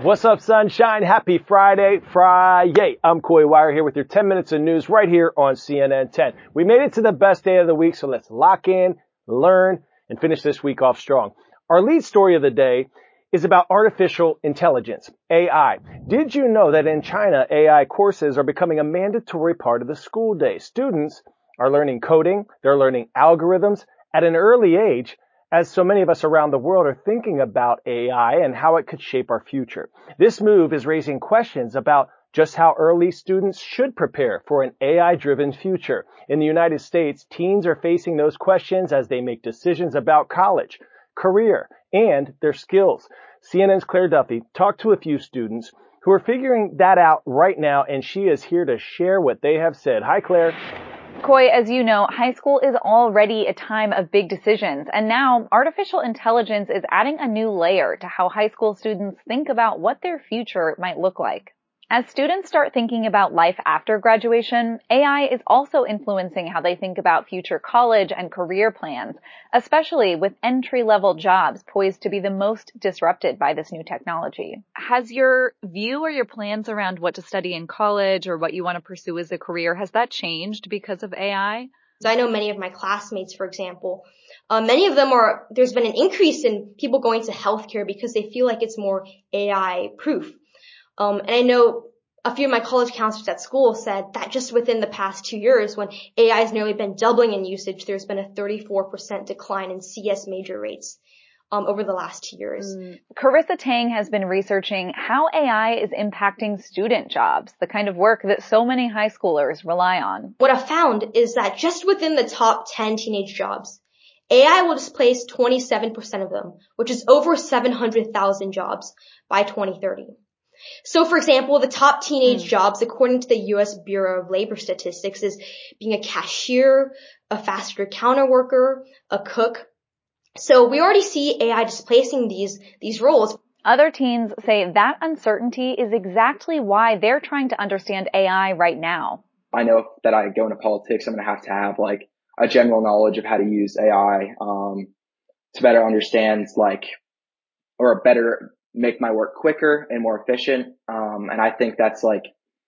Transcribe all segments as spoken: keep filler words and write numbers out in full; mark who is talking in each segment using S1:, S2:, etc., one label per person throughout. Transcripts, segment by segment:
S1: What's up, sunshine? Happy Friday, Friday. I'm Coy Wire here with your ten minutes of news right here on C N N ten. We made it to the best day of the week, so let's lock in, learn, and finish this week off strong. Our lead story of the day is about artificial intelligence, A I. Did you know that in China, A I courses are becoming a mandatory part of the school day? Students are learning coding, they're learning algorithms at an early age, as so many of us around the world are thinking about A I and how it could shape our future. This move is raising questions about just how early students should prepare for an A I-driven future. In the United States, teens are facing those questions as they make decisions about college, career, and their skills. C N N's Claire Duffy talked to a few students who are figuring that out right now, and she is here to share what they have said. Hi, Claire.
S2: Coy, as you know, high school is already a time of big decisions, and now artificial intelligence is adding a new layer to how high school students think about what their future might look like. As students start thinking about life after graduation, A I is also influencing how they think about future college and career plans, especially with entry-level jobs poised to be the most disrupted by this new technology. Has your view or your plans around what to study in college or what you want to pursue as a career, has that changed because of A I?
S3: I know many of my classmates, for example, uh, many of them are, there's been an increase in people going to healthcare because they feel like it's more A I proof. Um, and I know a few of my college counselors at school said that just within the past two years, when A I has nearly been doubling in usage, there's been a thirty-four percent decline in C S major rates um, over the last two years.
S2: Mm. Carissa Tang has been researching how A I is impacting student jobs, the kind of work that so many high schoolers rely on.
S3: What I found is that just within the top ten teenage jobs, A I will displace twenty-seven percent of them, which is over seven hundred thousand jobs by twenty thirty. So, for example, the top teenage mm. jobs, according to the U S Bureau of Labor Statistics, is being a cashier, a fast food counter worker, a cook. So we already see A I displacing these, these roles.
S2: Other teens say that uncertainty is exactly why they're trying to understand A I right now.
S4: I know that I go into politics, I'm going to have to have like a general knowledge of how to use A I, um, to better understand like, or a better make my work quicker and more efficient. Um, and I think that's like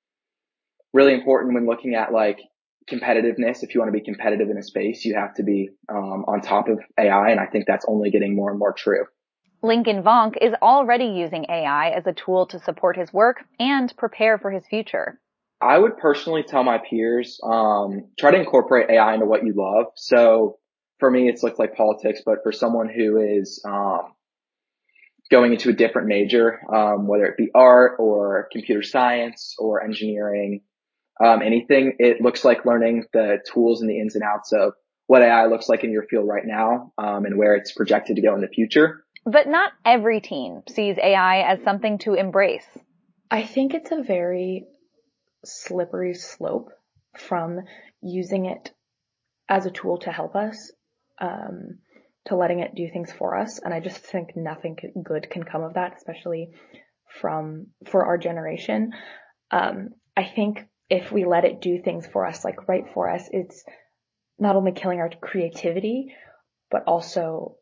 S4: really important when looking at like competitiveness. If you want to be competitive in a space, you have to be, um, on top of A I. And I think that's only getting more and more true.
S2: Lincoln Vonk is already using A I as a tool to support his work and prepare for his future.
S4: I would personally tell my peers, um, try to incorporate A I into what you love. So for me, it's looked like politics, but for someone who is, um, going into a different major, um, whether it be art or computer science or engineering, um, anything, it looks like learning the tools and the ins and outs of what A I looks like in your field right now, um, and where it's projected to go in the future.
S2: But not every teen sees A I as something to embrace.
S5: I think it's a very slippery slope from using it as a tool to help us, um, to letting it do things for us. And I just think nothing good can come of that, especially from, for our generation. Um, I think if we let it do things for us, like right for us, it's not only killing our creativity, but also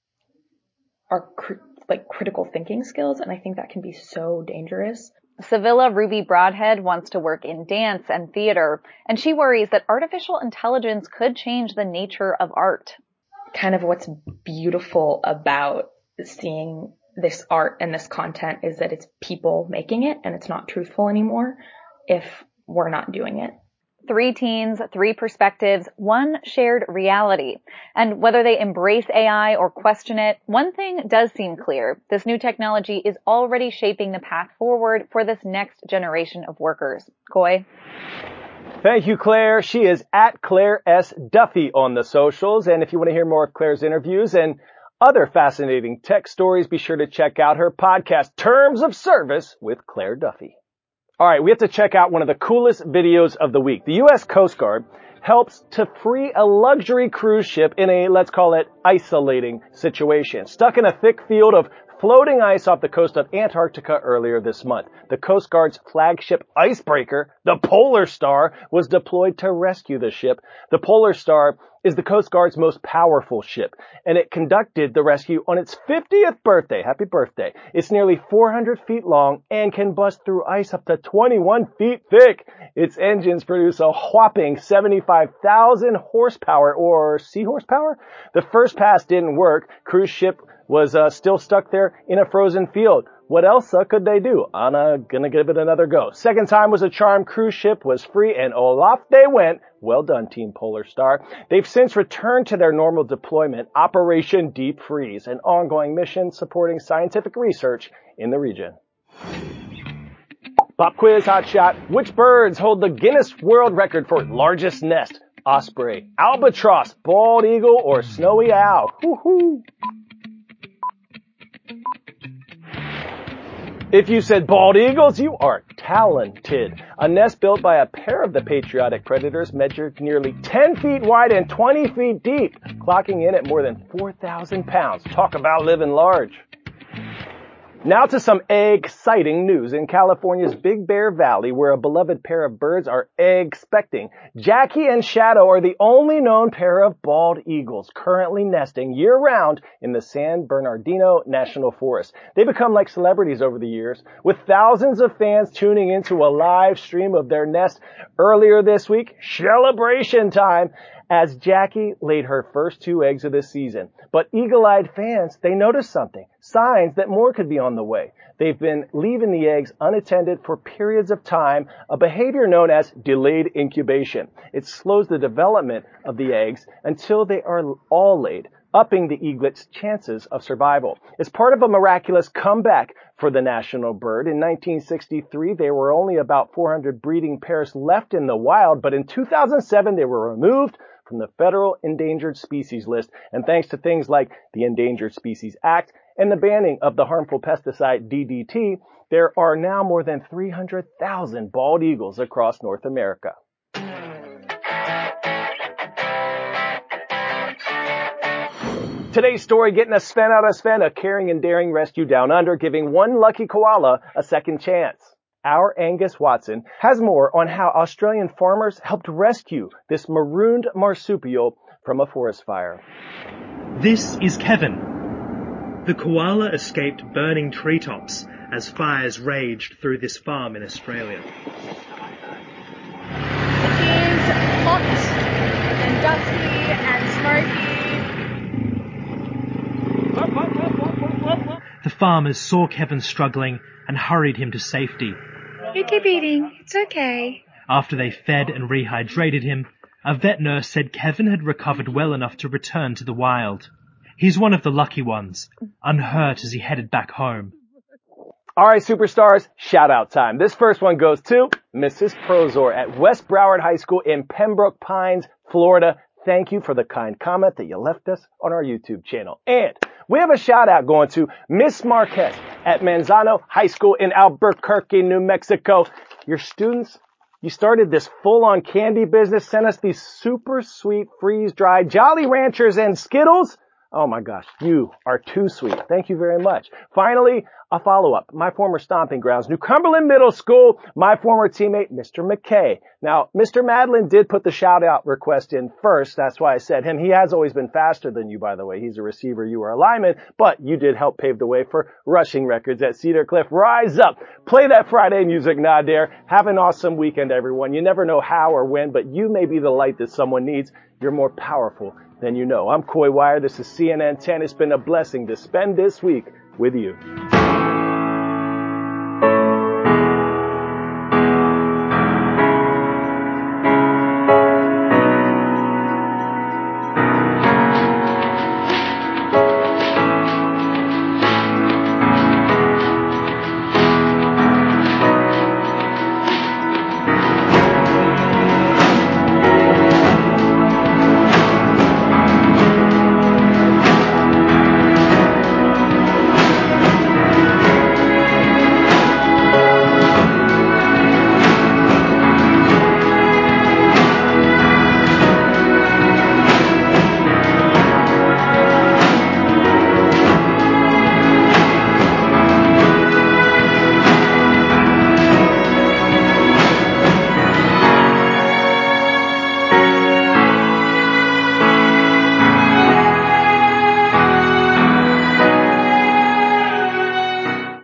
S5: our cr- like critical thinking skills. And I think that can be so dangerous.
S2: Sevilla Ruby Broadhead wants to work in dance and theater, and she worries that artificial intelligence could change the nature of art.
S5: Kind of what's beautiful about seeing this art and this content is that it's people making it and it's not truthful anymore if we're not doing it.
S2: Three teens, three perspectives, one shared reality. And whether they embrace A I or question it, one thing does seem clear. This new technology is already shaping the path forward for this next generation of workers. Coy?
S1: Thank you, Claire. She is at Claire S. Duffy on the socials. And if you want to hear more of Claire's interviews and other fascinating tech stories, be sure to check out her podcast, Terms of Service with Claire Duffy. All right, we have to check out one of the coolest videos of the week. The U S Coast Guard helps to free a luxury cruise ship in a, let's call it, isolating situation. Stuck in a thick field of floating ice off the coast of Antarctica earlier this month. The Coast Guard's flagship icebreaker, the Polar Star, was deployed to rescue the ship. The Polar Star is the Coast Guard's most powerful ship, and it conducted the rescue on its fiftieth birthday. Happy birthday. It's nearly four hundred feet long and can bust through ice up to twenty-one feet thick. Its engines produce a whopping seventy-five thousand horsepower, or sea horsepower. The first pass didn't work. Cruise ship was uh, still stuck there in a frozen field. What else uh, could they do? I'm uh, gonna give it another go. Second time was a charm. Cruise ship was free and off they went. Well done, Team Polar Star. They've since returned to their normal deployment, Operation Deep Freeze, an ongoing mission supporting scientific research in the region. Pop quiz hot shot. Which birds hold the Guinness World Record for largest nest? Osprey, albatross, bald eagle, or snowy owl? Woo-hoo. If you said bald eagles, you are talented. A nest built by a pair of the patriotic predators measured nearly ten feet wide and twenty feet deep, clocking in at more than four thousand pounds. Talk about living large. Now to some egg-citing news in California's Big Bear Valley, where a beloved pair of birds are egg-specting. Jackie and Shadow are the only known pair of bald eagles currently nesting year-round in the San Bernardino National Forest. They become like celebrities over the years, with thousands of fans tuning into a live stream of their nest earlier this week. Celebration time! As Jackie laid her first two eggs of the season. But eagle-eyed fans, they noticed something. Signs that more could be on the way. They've been leaving the eggs unattended for periods of time, a behavior known as delayed incubation. It slows the development of the eggs until they are all laid, upping the eaglet's chances of survival. It's part of a miraculous comeback for the national bird. In nineteen sixty-three, there were only about four hundred breeding pairs left in the wild, but in two thousand seven, they were removed from the federal endangered species list, and thanks to things like the Endangered Species Act and the banning of the harmful pesticide D D T, there are now more than three hundred thousand bald eagles across North America. Today's story, getting a Sven out of Sven, a caring and daring rescue down under, giving one lucky koala a second chance. Our Angus Watson has more on how Australian farmers helped rescue this marooned marsupial from a forest fire.
S6: This is Kevin. The koala escaped burning treetops as fires raged through this farm in Australia.
S7: It is hot and dusty and smoky.
S6: The farmers saw Kevin struggling and hurried him to safety.
S7: You keep eating, it's okay.
S6: After they fed and rehydrated him, a vet nurse said Kevin had recovered well enough to return to the wild. He's one of the lucky ones, unhurt as he headed back home.
S1: All right, superstars, shout-out time. This first one goes to Missus Prozor at West Broward High School in Pembroke Pines, Florida. Thank you for the kind comment that you left us on our YouTube channel. And we have a shout-out going to Miss Marquez at Manzano High School in Albuquerque, New Mexico. Your students, you started this full-on candy business, sent us these super sweet freeze-dried Jolly Ranchers and Skittles. Oh my gosh, you are too sweet. Thank you very much. Finally, a follow-up. My former stomping grounds, New Cumberland Middle School, my former teammate, Mister McKay. Now, Mister Madlin did put the shout-out request in first. That's why I said him. He has always been faster than you, by the way. He's a receiver. You are a lineman. But you did help pave the way for rushing records at Cedar Cliff. Rise up. Play that Friday music, Nadir. Have an awesome weekend, everyone. You never know how or when, but you may be the light that someone needs. You're more powerful than you know. I'm Coy Wire. This is C N N ten. It's been a blessing to spend this week with you.